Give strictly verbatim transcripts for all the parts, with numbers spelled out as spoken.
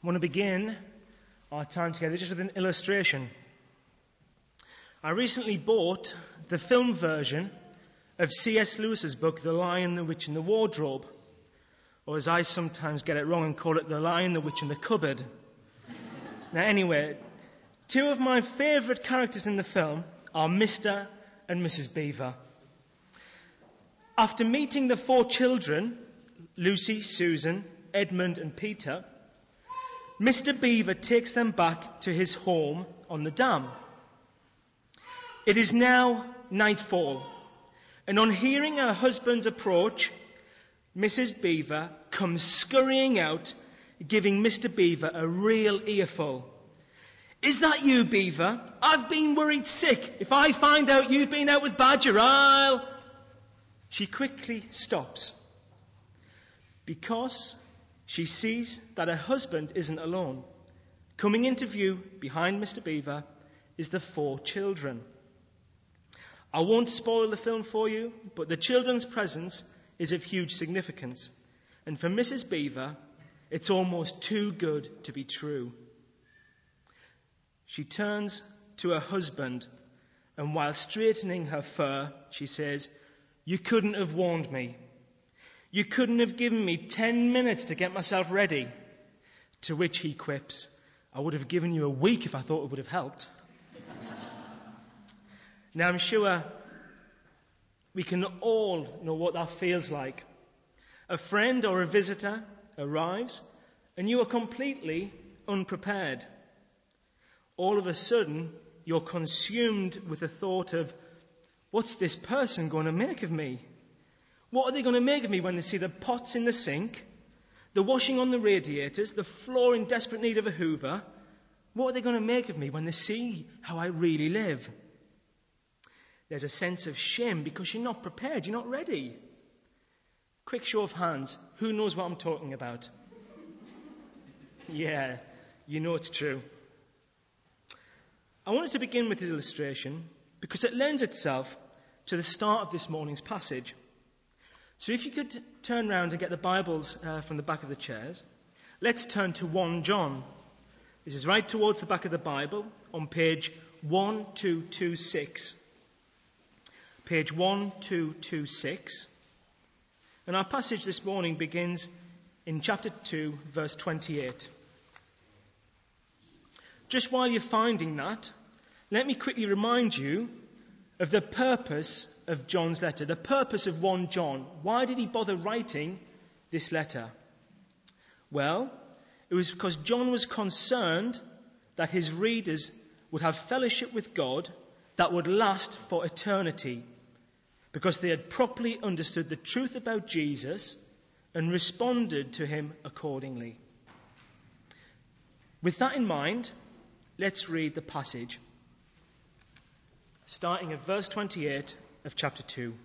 I want to begin our time together just with an illustration. I recently bought the film version of C S Lewis's book, The Lion, the Witch and the Wardrobe. Or as I sometimes get it wrong and call it The Lion, the Witch and the Cupboard. Now anyway, two of my favourite characters in the film are Mister and Missus Beaver. After meeting the four children, Lucy, Susan, Edmund and Peter, Mister Beaver takes them back to his home on the dam. It is now nightfall, and on hearing her husband's approach, Missus Beaver comes scurrying out, giving Mister Beaver a real earful. "Is that you, Beaver? I've been worried sick. If I find out you've been out with Badger, I'll..." She quickly stops because she sees that her husband isn't alone. Coming into view behind Mister Beaver is the four children. I won't spoil the film for you, but the children's presence is of huge significance. And for Missus Beaver, it's almost too good to be true. She turns to her husband, and while straightening her fur, she says, "You couldn't have warned me. You couldn't have given me ten minutes to get myself ready." To which he quips, "I would have given you a week if I thought it would have helped." Now I'm sure we can all know what that feels like. A friend or a visitor arrives and you are completely unprepared. All of a sudden you're consumed with the thought of, what's this person going to make of me? What are they going to make of me when they see the pots in the sink, the washing on the radiators, the floor in desperate need of a hoover? What are they going to make of me when they see how I really live? There's a sense of shame because you're not prepared, you're not ready. Quick show of hands, who knows what I'm talking about? Yeah, you know it's true. I wanted to begin with this illustration because it lends itself to the start of this morning's passage. So if you could turn round and get the Bibles uh, from the back of the chairs, let's turn to First John. This is right towards the back of the Bible on page twelve twenty-six. Page twelve twenty-six. And our passage this morning begins in chapter two, verse twenty-eight. Just while you're finding that, let me quickly remind you of the purpose of John's letter, the purpose of First John. Why did he bother writing this letter? Well, it was because John was concerned that his readers would have fellowship with God that would last for eternity, because they had properly understood the truth about Jesus and responded to him accordingly. With that in mind, let's read the passage, starting at verse twenty-eight of chapter two.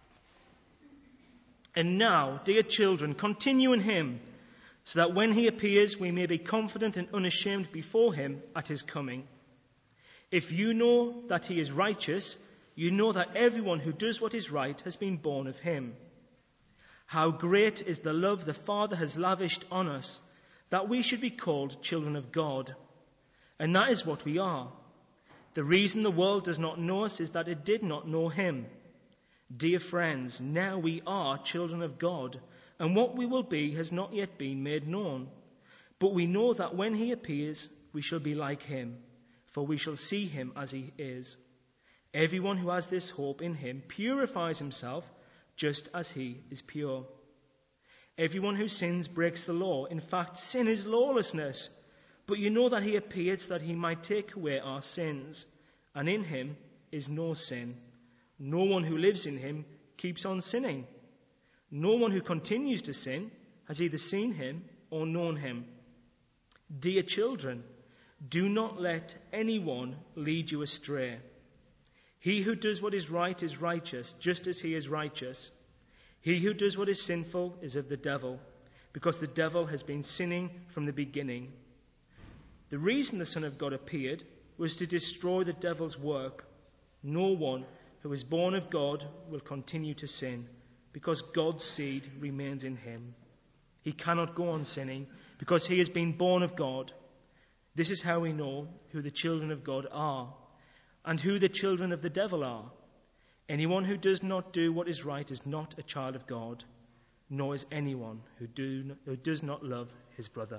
"And now, dear children, continue in him, so that when he appears we may be confident and unashamed before him at his coming. If you know that he is righteous, you know that everyone who does what is right has been born of him. How great is the love the Father has lavished on us, that we should be called children of God. And that is what we are. The reason the world does not know us is that it did not know him. Dear friends, now we are children of God, and what we will be has not yet been made known. But we know that when he appears, we shall be like him, for we shall see him as he is. Everyone who has this hope in him purifies himself just as he is pure. Everyone who sins breaks the law. In fact, sin is lawlessness. But you know that he appeared so that he might take away our sins, and in him is no sin. No one who lives in him keeps on sinning. No one who continues to sin has either seen him or known him. Dear children, do not let anyone lead you astray. He who does what is right is righteous, just as he is righteous. He who does what is sinful is of the devil, because the devil has been sinning from the beginning. The reason the Son of God appeared was to destroy the devil's work. No one who is born of God will continue to sin, because God's seed remains in him. He cannot go on sinning because he has been born of God. This is how we know who the children of God are and who the children of the devil are. Anyone who does not do what is right is not a child of God, nor is anyone who, do, who does not love his brother.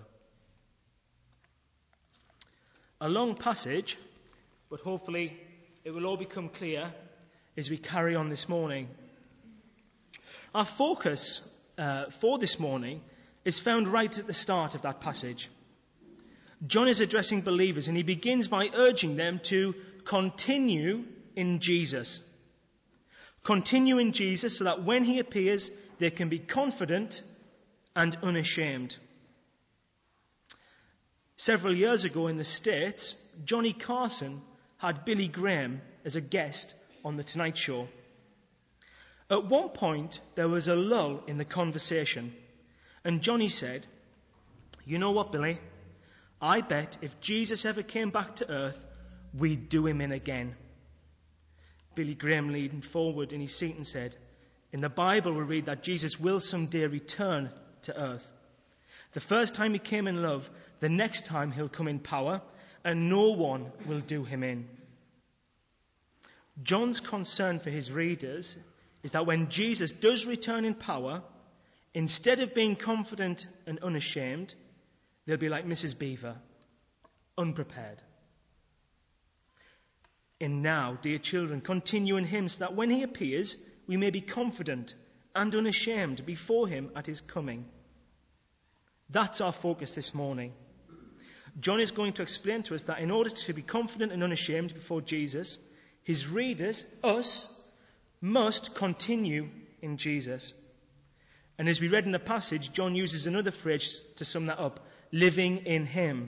A long passage, but hopefully it will all become clear as we carry on this morning. Our focus uh, for this morning is found right at the start of that passage. John is addressing believers, and he begins by urging them to continue in Jesus. Continue in Jesus so that when he appears, they can be confident and unashamed. Several years ago in the States, Johnny Carson had Billy Graham as a guest on The Tonight Show. At one point, there was a lull in the conversation, and Johnny said, "You know what, Billy? I bet if Jesus ever came back to earth, we'd do him in again." Billy Graham leaned forward in his seat and said, "In the Bible we read that Jesus will someday return to earth. The first time he came in love, the next time he'll come in power, and no one will do him in." John's concern for his readers is that when Jesus does return in power, instead of being confident and unashamed, they'll be like Missus Beaver, unprepared. And now, dear children, continue in him so that when he appears, we may be confident and unashamed before him at his coming. That's our focus this morning. John is going to explain to us that in order to be confident and unashamed before Jesus, his readers, us, must continue in Jesus. And as we read in the passage, John uses another phrase to sum that up: living in him.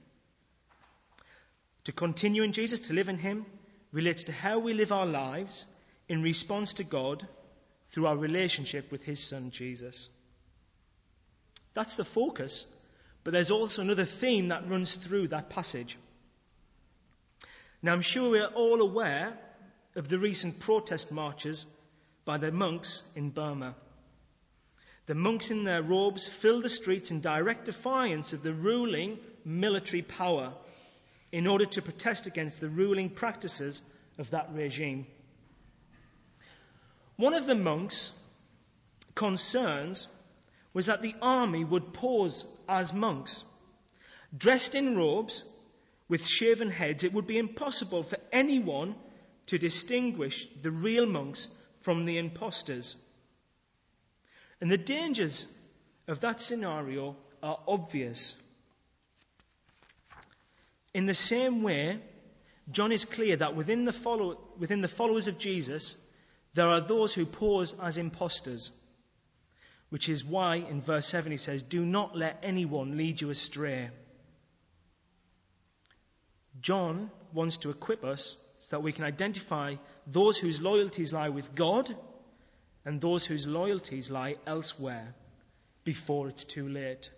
To continue in Jesus, to live in him, relates to how we live our lives in response to God through our relationship with his son Jesus. That's the focus, but there's also another theme that runs through that passage. Now, I'm sure we're all aware of the recent protest marches by the monks in Burma. The monks in their robes filled the streets in direct defiance of the ruling military power in order to protest against the ruling practices of that regime. One of the monks' concerns was that the army would pose as monks. Dressed in robes with shaven heads, it would be impossible for anyone to distinguish the real monks from the impostors. And the dangers of that scenario are obvious. In the same way, John is clear that within the, follow, within the followers of Jesus, there are those who pose as impostors, which is why in verse seven he says, "Do not let anyone lead you astray." John wants to equip us so that we can identify those whose loyalties lie with God and those whose loyalties lie elsewhere before it's too late.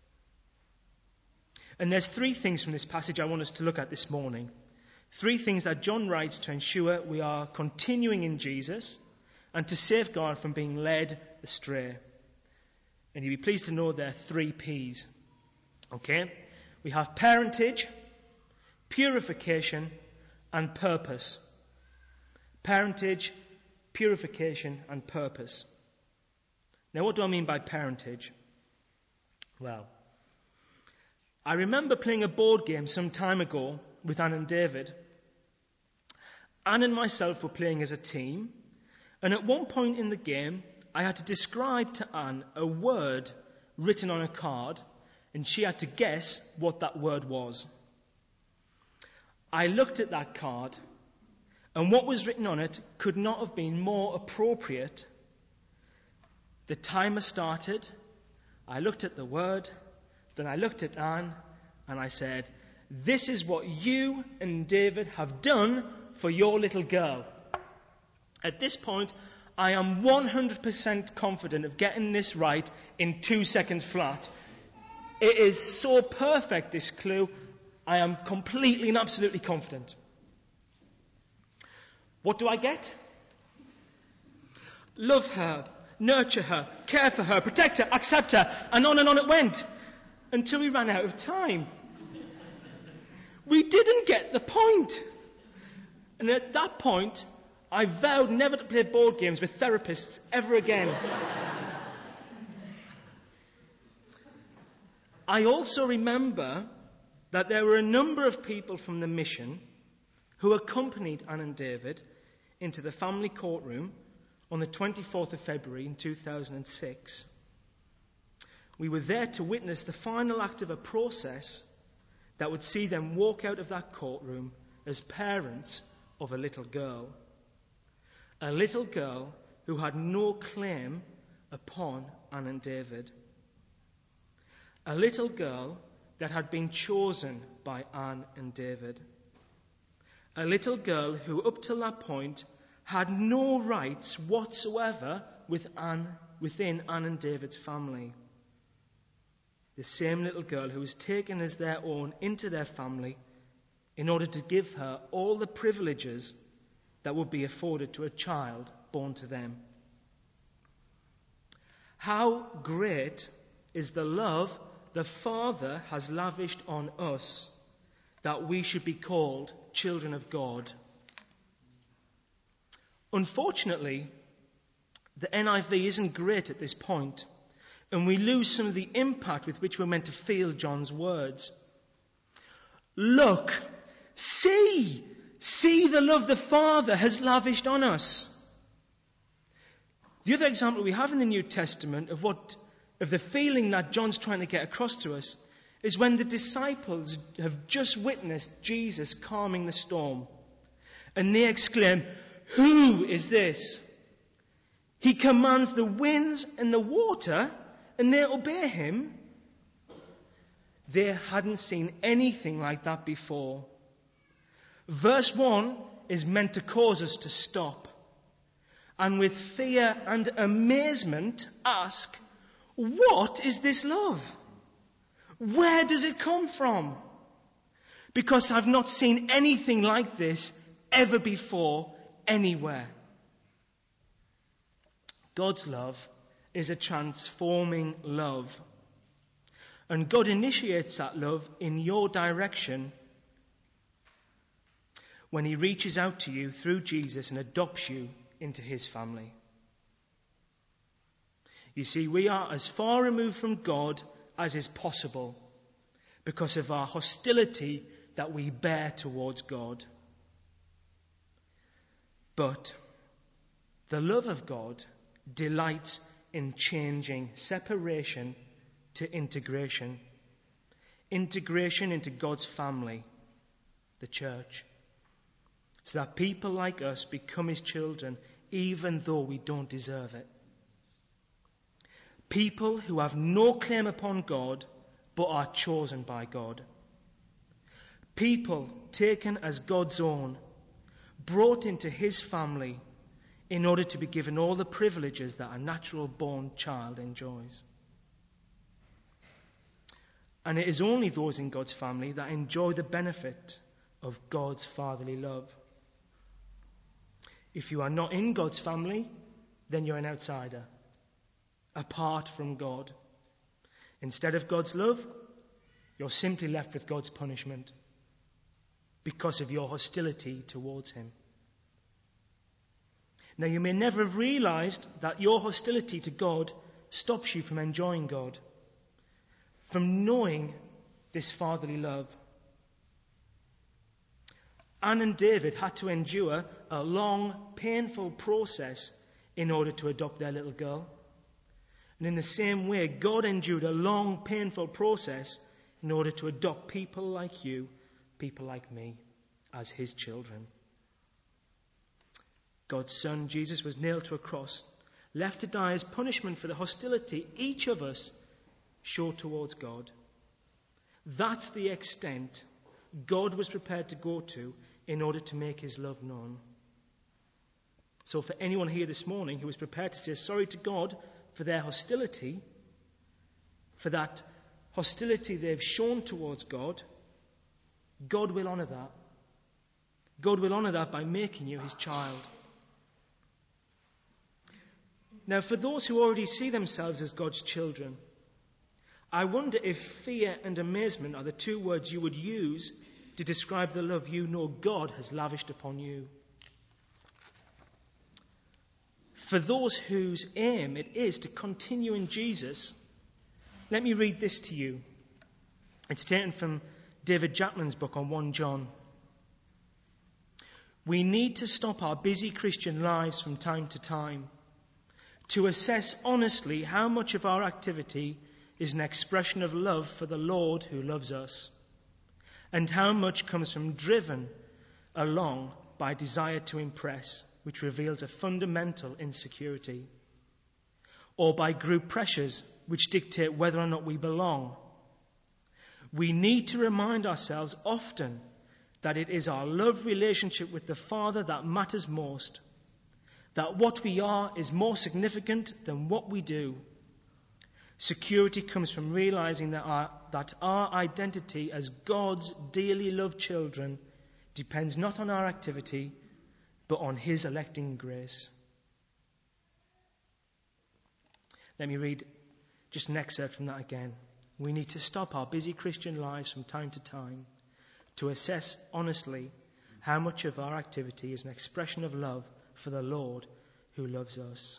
And there's three things from this passage I want us to look at this morning. Three things that John writes to ensure we are continuing in Jesus and to safeguard from being led astray. And you'll be pleased to know there are three P's. Okay? We have parentage, purification, and purpose. Parentage, purification, and purpose. Now, what do I mean by parentage? Well, I remember playing a board game some time ago with Anne and David. Anne and myself were playing as a team, and at one point in the game, I had to describe to Anne a word written on a card, and she had to guess what that word was. I looked at that card, and what was written on it could not have been more appropriate. The timer started. I looked at the word, then I looked at Anne, and I said, "This is what you and David have done for your little girl." At this point, I am one hundred percent confident of getting this right in two seconds flat. It is so perfect, this clue. I am completely and absolutely confident. What do I get? Love her, nurture her, care for her, protect her, accept her, and on and on it went. until we ran out of time. We didn't get the point. And at that point, I vowed never to play board games with therapists ever again. I also remember that there were a number of people from the mission who accompanied Anne and David into the family courtroom on the twenty-fourth of February in two thousand six. We were there to witness the final act of a process that would see them walk out of that courtroom as parents of a little girl. A little girl who had no claim upon Anne and David. A little girl that had been chosen by Anne and David. A little girl who up till that point had no rights whatsoever with Anne, within Anne and David's family. The same little girl who was taken as their own into their family in order to give her all the privileges that would be afforded to a child born to them. How great is the love the Father has lavished on us that we should be called children of God. Unfortunately, the N I V isn't great at this point, and we lose some of the impact with which we're meant to feel John's words. Look, see, see the love the Father has lavished on us. The other example we have in the New Testament of what of the feeling that John's trying to get across to us is when the disciples have just witnessed Jesus calming the storm. And they exclaim, "Who is this? He commands the winds and the water, and they obey him." They hadn't seen anything like that before. Verse one is meant to cause us to stop and with fear and amazement ask, what is this love? Where does it come from? Because I've not seen anything like this ever before anywhere. God's love is a transforming love. And God initiates that love in your direction when he reaches out to you through Jesus and adopts you into his family. You see, we are as far removed from God as is possible because of our hostility that we bear towards God. But the love of God delights in changing separation to integration. Integration into God's family, the church. So that people like us become his children even though we don't deserve it. People who have no claim upon God but are chosen by God. People taken as God's own, brought into his family in order to be given all the privileges that a natural born child enjoys. And it is only those in God's family that enjoy the benefit of God's fatherly love. If you are not in God's family, then you're an outsider, apart from God. Instead of God's love, you're simply left with God's punishment because of your hostility towards him. Now, you may never have realized that your hostility to God stops you from enjoying God, from knowing this fatherly love. Anne and David had to endure a long, painful process in order to adopt their little girl. And in the same way, God endured a long, painful process in order to adopt people like you, people like me, as his children. God's Son, Jesus, was nailed to a cross, left to die as punishment for the hostility each of us show towards God. That's the extent God was prepared to go to in order to make his love known. So for anyone here this morning who is prepared to say sorry to God for their hostility, for that hostility they've shown towards God, God will honour that. God will honour that by making you his child. Now, for those who already see themselves as God's children, I wonder if fear and amazement are the two words you would use to describe the love you know God has lavished upon you. For those whose aim it is to continue in Jesus, let me read this to you. It's taken from David Jackman's book on First John. We need to stop our busy Christian lives from time to time to assess honestly how much of our activity is an expression of love for the Lord who loves us, and how much comes from driven along by desire to impress, which reveals a fundamental insecurity, or by group pressures which dictate whether or not we belong. We need to remind ourselves often that it is our love relationship with the Father that matters most, that what we are is more significant than what we do. Security comes from realizing that our, that our identity as God's dearly loved children depends not on our activity, but on his electing grace. Let me read just an excerpt from that again. We need to stop our busy Christian lives from time to time to assess honestly how much of our activity is an expression of love for the Lord who loves us.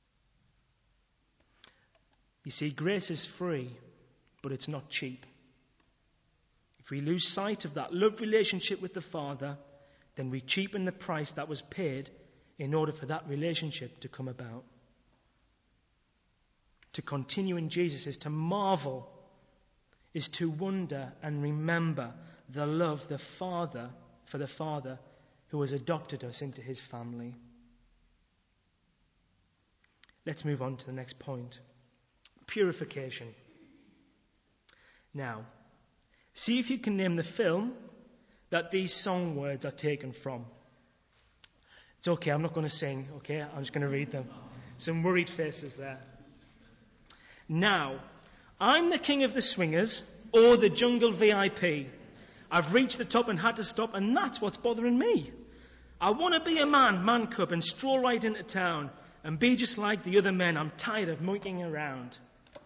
You see, grace is free, but it's not cheap. If we lose sight of that love relationship with the Father, then we cheapen the price that was paid in order for that relationship to come about. To continue in Jesus is to marvel, is to wonder and remember the love the Father for the Father who has adopted us into his family. Let's move on to the next point. Purification. Now, see if you can name the film that these song words are taken from. It's okay, I'm not going to sing, okay? I'm just going to read them. Some worried faces there. Now, I'm the king of the swingers or the jungle V I P. I've reached the top and had to stop, and that's what's bothering me. I want to be a man, man cub, and stroll right into town and be just like the other men. I'm tired of monkeying around.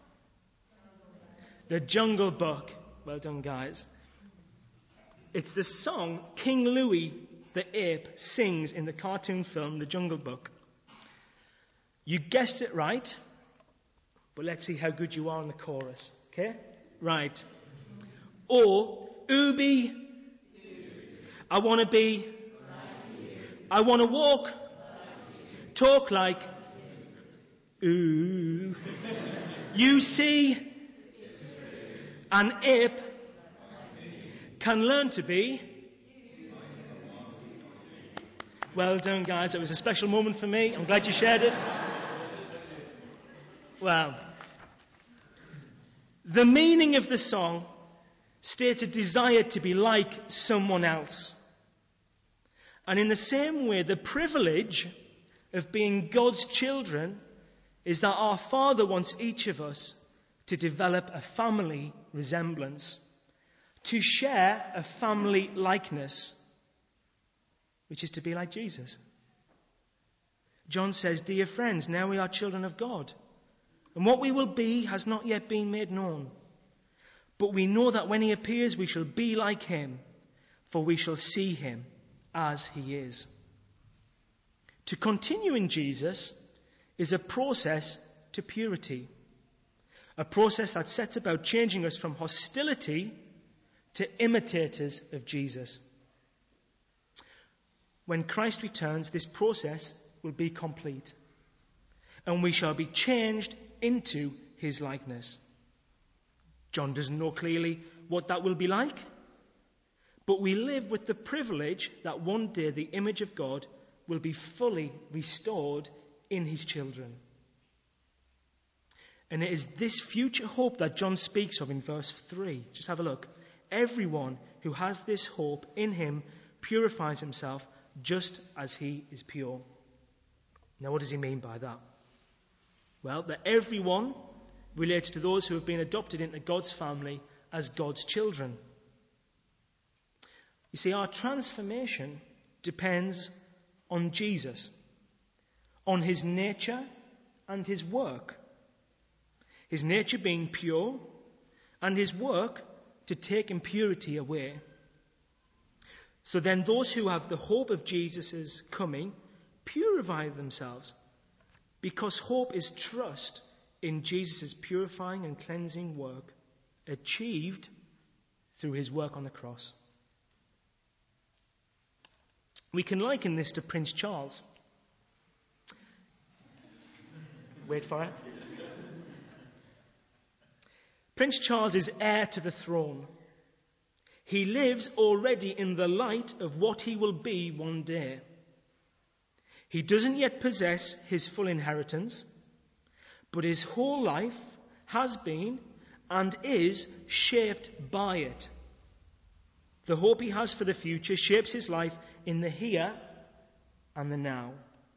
The Jungle Book. Well done, guys. It's the song King Louie the ape sings in the cartoon film The Jungle Book. You guessed it right, but let's see how good you are on the chorus. Okay? Right. Or, Ooby, I want to be, I want to walk, talk like, ooh. You see, an ape can learn to be. Well done, guys. It was a special moment for me. I'm glad you shared it. Well, the meaning of the song states a desire to be like someone else. And in the same way, the privilege of being God's children is that our Father wants each of us to develop a family resemblance, to share a family likeness, which is to be like Jesus. John says, "Dear friends, now we are children of God, and what we will be has not yet been made known. But we know that when he appears, we shall be like him, for we shall see him as he is." To continue in Jesus is a process to purity, a process that sets about changing us from hostility to imitators of Jesus. When Christ returns, this process will be complete, and we shall be changed into his likeness. John doesn't know clearly what that will be like, but we live with the privilege that one day the image of God will be fully restored in his children. And it is this future hope that John speaks of in verse three. Just have a look. Everyone who has this hope in him purifies himself just as he is pure. Now, what does he mean by that? Well, that everyone relates to those who have been adopted into God's family as God's children. You see, our transformation depends on Jesus, on his nature and his work. His nature being pure and his work to take impurity away. So then those who have the hope of Jesus' coming purify themselves, because hope is trust in Jesus' purifying and cleansing work achieved through his work on the cross. We can liken this to Prince Charles. Wait for it. Prince Charles is heir to the throne. He lives already in the light of what he will be one day. He doesn't yet possess his full inheritance, but his whole life has been and is shaped by it. The hope he has for the future shapes his life in the here and the now.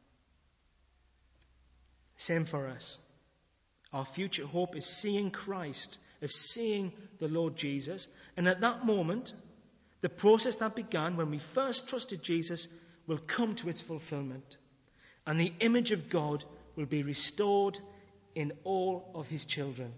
Same for us. Our future hope is seeing Christ, of seeing the Lord Jesus. And at that moment, the process that began when we first trusted Jesus will come to its fulfillment. And the image of God will be restored in all of his children.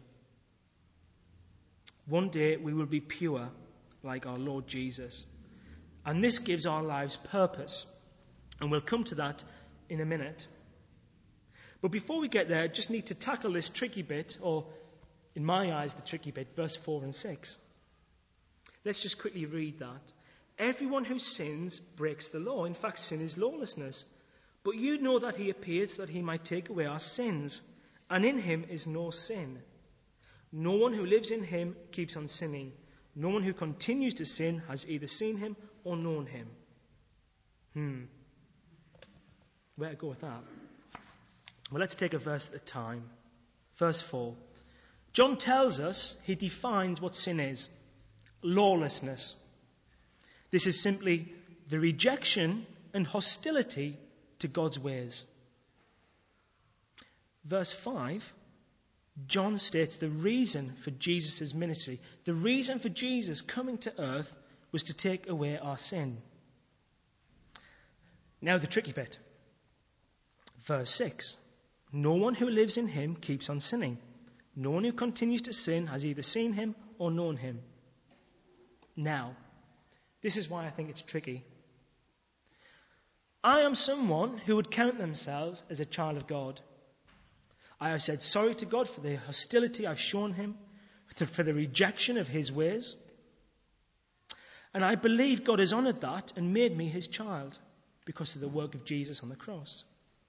One day we will be pure like our Lord Jesus. And this gives our lives purpose. And we'll come to that in a minute. But before we get there, I just need to tackle this tricky bit, or in my eyes, the tricky bit, verse four and six. Let's just quickly read that. Everyone who sins breaks the law. In fact, sin is lawlessness. But you know that he appeared so that he might take away our sins, and in him is no sin. No one who lives in him keeps on sinning. No one who continues to sin has either seen him or known him. Hmm. Where to go with that? Well, let's take a verse at a time. Verse four. John tells us, he defines what sin is. Lawlessness. This is simply the rejection and hostility to God's ways. Verse five, John states the reason for Jesus' ministry. The reason for Jesus coming to earth was to take away our sin. Now the tricky bit. Verse six. No one who lives in him keeps on sinning. No one who continues to sin has either seen him or known him. Now, this is why I think it's tricky. I am someone who would count themselves as a child of God. I have said sorry to God for the hostility I've shown him, for the rejection of his ways. And I believe God has honoured that and made me his child because of the work of Jesus on the cross.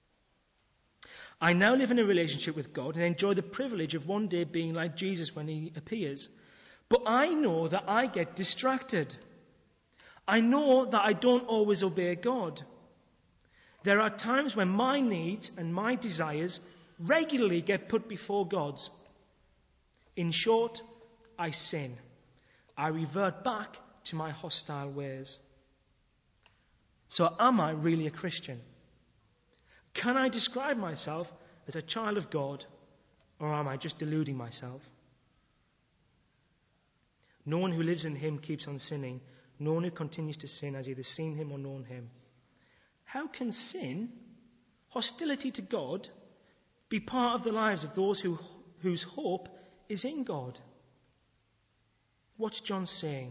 I now live in a relationship with God and enjoy the privilege of one day being like Jesus when he appears. But I know that I get distracted. I know that I don't always obey God. There are times when my needs and my desires regularly get put before God's. In short, I sin. I revert back to my hostile ways. So am I really a Christian? Can I describe myself as a child of God, or am I just deluding myself? No one who lives in him keeps on sinning. No one who continues to sin has either seen him or known him. How can sin, hostility to God, be part of the lives of those who, whose hope is in God? What's John saying?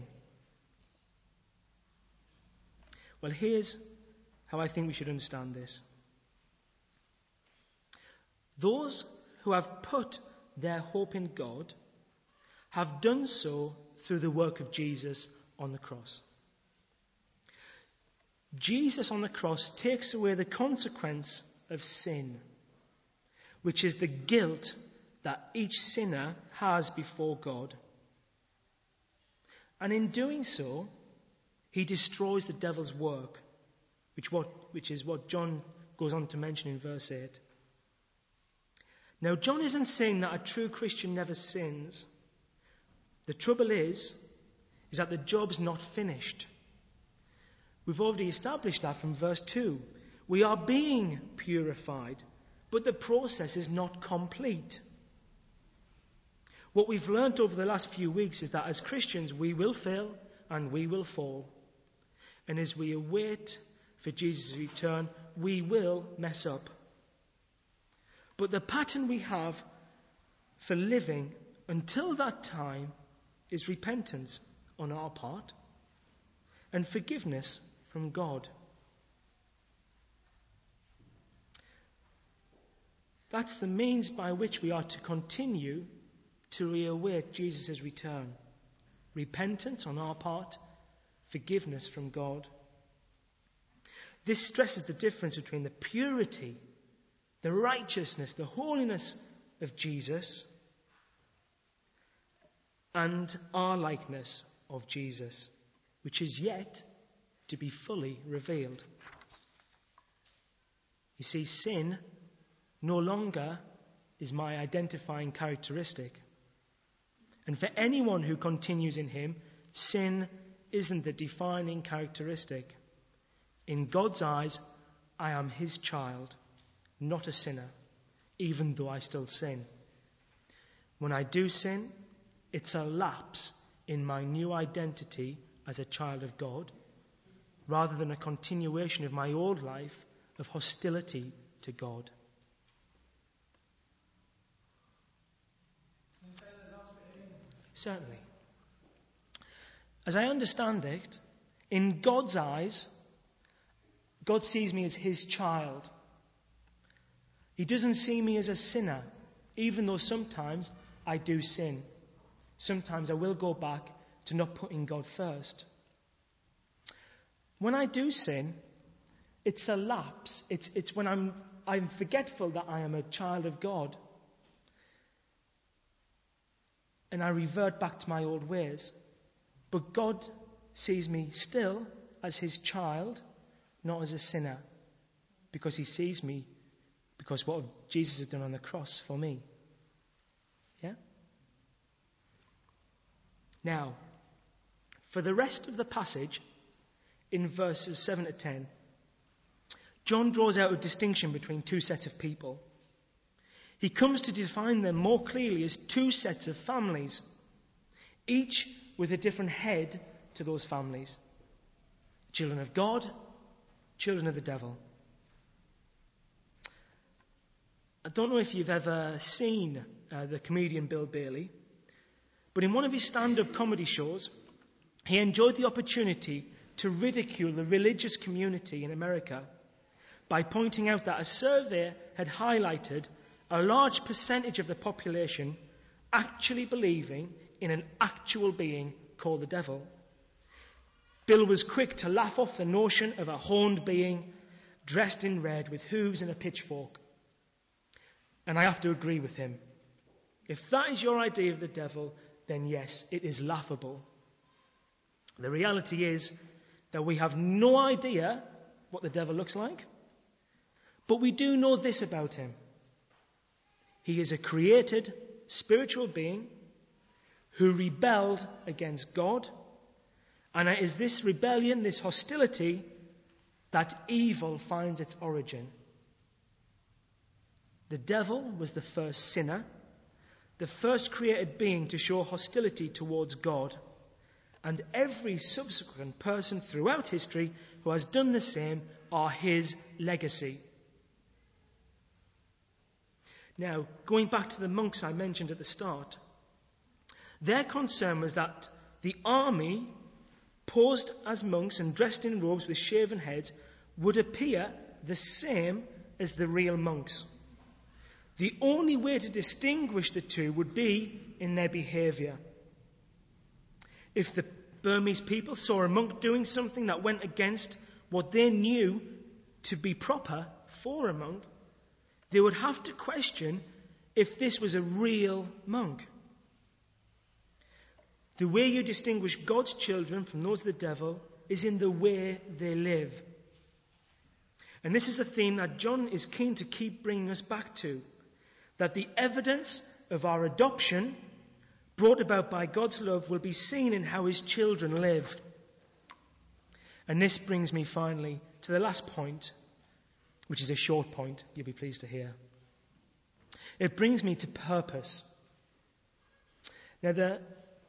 Well, here's how I think we should understand this. Those who have put their hope in God have done so through the work of Jesus on the cross. Jesus on the cross takes away the consequence of sin, which is the guilt that each sinner has before God. And in doing so, he destroys the devil's work, which, what, which is what John goes on to mention in verse eight. Now, John isn't saying that a true Christian never sins. The trouble is, is that the job's not finished. We've already established that from verse two. We are being purified, but the process is not complete. What we've learnt over the last few weeks is that as Christians, we will fail and we will fall. And as we await for Jesus' return, we will mess up. But the pattern we have for living until that time is repentance on our part and forgiveness from God. That's the means by which we are to continue to reawait Jesus' return. Repentance on our part, forgiveness from God. This stresses the difference between the purity, the righteousness, the holiness of Jesus and our likeness of Jesus, which is yet to be fully revealed. You see, sin no longer is my identifying characteristic. And for anyone who continues in him, sin isn't the defining characteristic. In God's eyes, I am his child, not a sinner, even though I still sin. When I do sin, it's a lapse in my new identity as a child of God, rather than a continuation of my old life of hostility to God. Certainly. As I understand it, in God's eyes, God sees me as his child. He doesn't see me as a sinner, even though sometimes I do sin. Sometimes I will go back to not putting God first. When I do sin, it's a lapse. It's, it's when I'm, I'm forgetful that I am a child of God. And I revert back to my old ways. But God sees me still as his child, not as a sinner. Because he sees me because what Jesus has done on the cross for me. Yeah? Now, for the rest of the passage, in verses seven to ten, John draws out a distinction between two sets of people. He comes to define them more clearly as two sets of families, each with a different head to those families. Children of God, children of the devil. I don't know if you've ever seen uh, the comedian Bill Bailey, but in one of his stand-up comedy shows, he enjoyed the opportunity to ridicule the religious community in America by pointing out that a survey had highlighted a large percentage of the population actually believing in an actual being called the devil. Bill was quick to laugh off the notion of a horned being dressed in red with hooves and a pitchfork. And I have to agree with him. If that is your idea of the devil, then yes, it is laughable. The reality is that we have no idea what the devil looks like, but we do know this about him. He is a created spiritual being who rebelled against God, and it is this rebellion, this hostility, that evil finds its origin. The devil was the first sinner, the first created being to show hostility towards God, and every subsequent person throughout history who has done the same are his legacy. Now, going back to the monks I mentioned at the start, their concern was that the army, posed as monks and dressed in robes with shaven heads, would appear the same as the real monks. The only way to distinguish the two would be in their behaviour. If the Burmese people saw a monk doing something that went against what they knew to be proper for a monk, they would have to question if this was a real monk. The way you distinguish God's children from those of the devil is in the way they live. And this is a theme that John is keen to keep bringing us back to, that the evidence of our adoption, brought about by God's love, will be seen in how his children live. And this brings me finally to the last point, which is a short point, you'll be pleased to hear. It brings me to purpose. Now, the,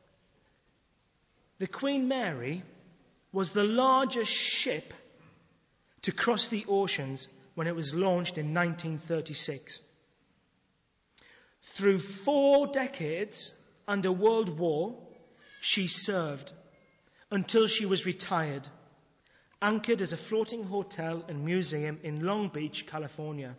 the Queen Mary was the largest ship to cross the oceans when it was launched in nineteen thirty-six. Through four decades and a world war, she served until she was retired, anchored as a floating hotel and museum in Long Beach, California.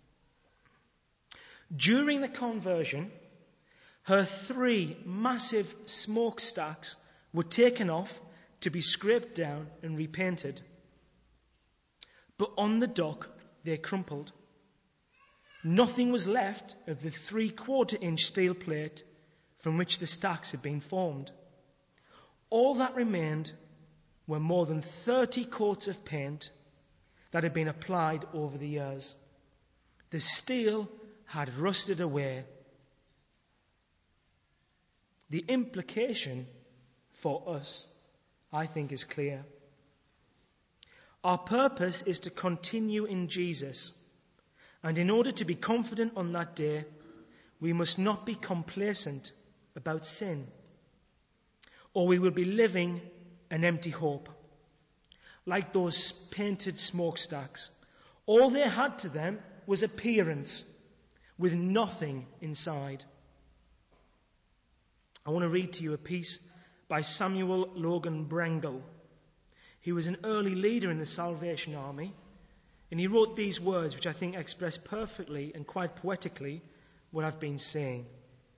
During the conversion, her three massive smokestacks were taken off to be scraped down and repainted. But on the dock, they crumpled. Nothing was left of the three-quarter inch steel plate from which the stacks had been formed. All that remained were more than thirty coats of paint that had been applied over the years. The steel had rusted away. The implication for us, I think, is clear. Our purpose is to continue in Jesus. And in order to be confident on that day, we must not be complacent about sin, or we will be living an empty hope. Like those painted smokestacks, all they had to them was appearance, with nothing inside. I want to read to you a piece by Samuel Logan Brengle. He was an early leader in the Salvation Army, and he wrote these words, which I think express perfectly and quite poetically what I've been saying.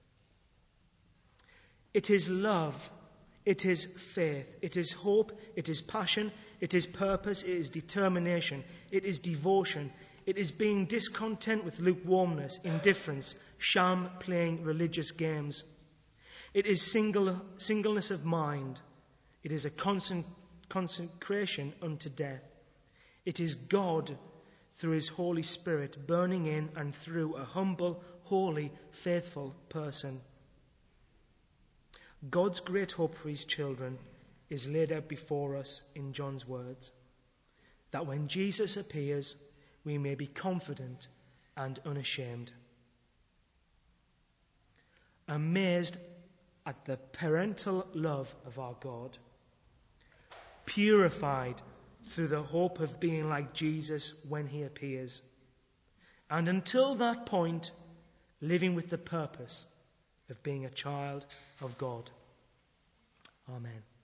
It is love, it is faith, it is hope, it is passion, it is purpose, it is determination, it is devotion, it is being discontent with lukewarmness, indifference, sham playing religious games. It is single, singleness of mind. It is a constant consecration unto death. It is God through his Holy Spirit burning in and through a humble, holy, faithful person. God's great hope for his children is laid out before us in John's words, that when Jesus appears, we may be confident and unashamed. Amazed at the parental love of our God, purified through the hope of being like Jesus when he appears, and until that point, living with the purpose of being a child of God. Amen.